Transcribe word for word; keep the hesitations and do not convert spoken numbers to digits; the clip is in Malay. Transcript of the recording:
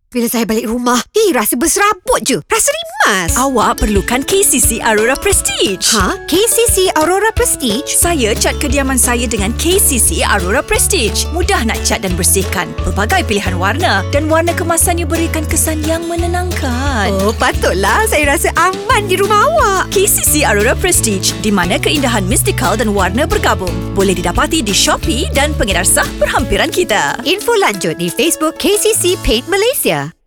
Bila saya balik rumah, eh, rasa berserabut je. Rasa rimas. Awak perlukan K C C Aurora Prestige. Ha? K C C Aurora Prestige? Saya cat kediaman saya dengan K C C Aurora Prestige. Mudah nak cat dan bersihkan. Pelbagai pilihan warna dan warna kemasannya berikan kesan yang menenangkan. Oh, patutlah saya rasa aman di rumah awak. K C C Aurora Prestige, di mana keindahan mistikal dan warna bergabung. Boleh didapati di Shopee dan pengedar sah berhampiran kita. Info lanjut di Facebook K C C Paint Malaysia.